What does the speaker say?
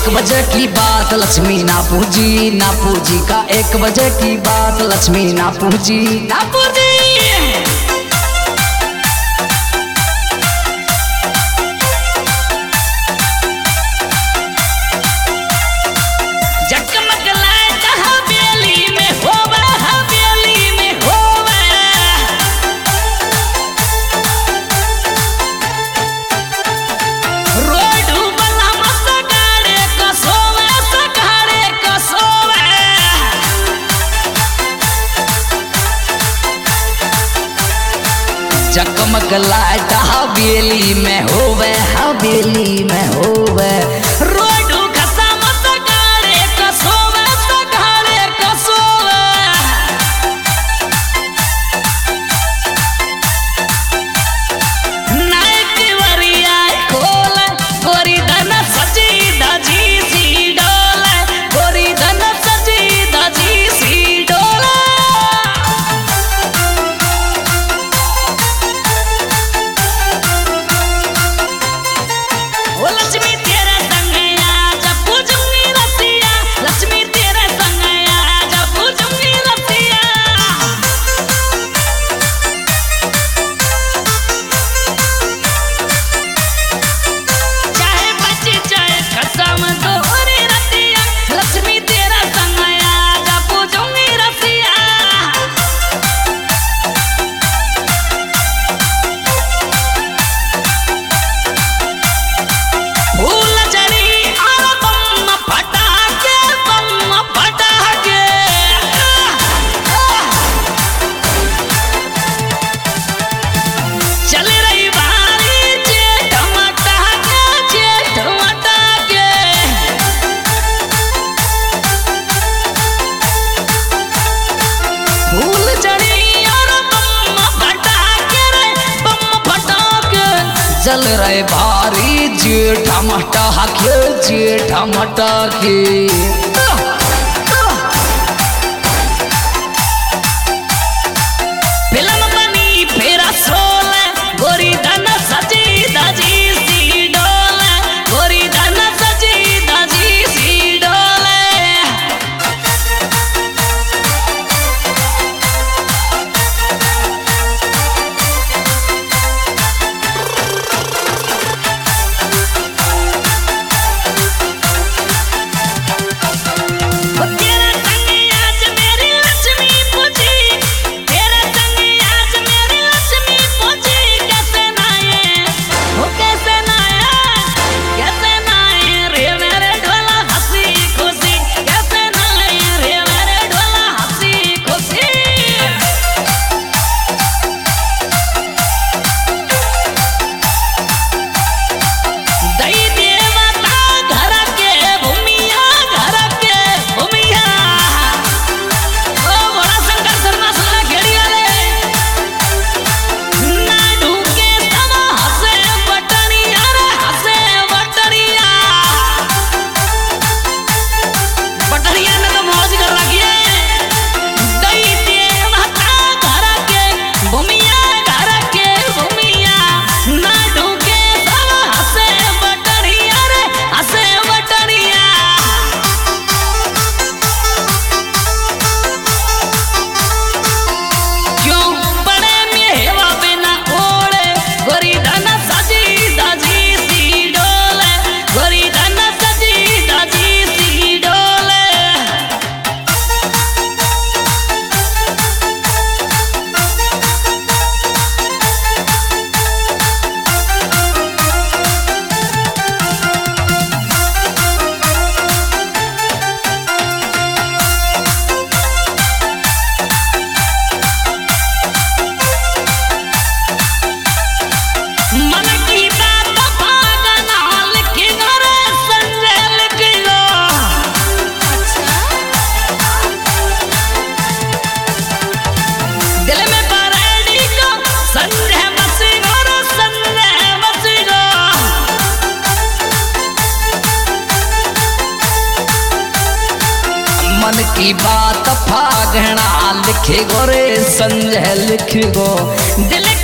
1 बजे की बात लक्ष्मी ना पूजी का 1 बजे की बात लक्ष्मी ना पूजी जगमग लाइट हवेली में होवे रोड खसम सगाड़े कसोवे नाइट वरिया खोल गोरी धन सजी दजी सी डोले गोरी धन सजी दजी सी डोले लक्ष्मी तेरे संग आज पूजूंगी रसिया लक्ष्मी तेरे संग आज पूजूंगी रसिया चाहे बची चाहे कसम तोरी रसिया लक्ष्मी तेरे संग आज पूजूंगी रसिया चल रहे भारी जेठा मटाके फिल्म बनी फेरा सोल गोरी धन सजी दजी सी डोले गोरी धन सजी दजी सी डोले मन की बात फागणा लिखे गो रे संजय लिख गो दिल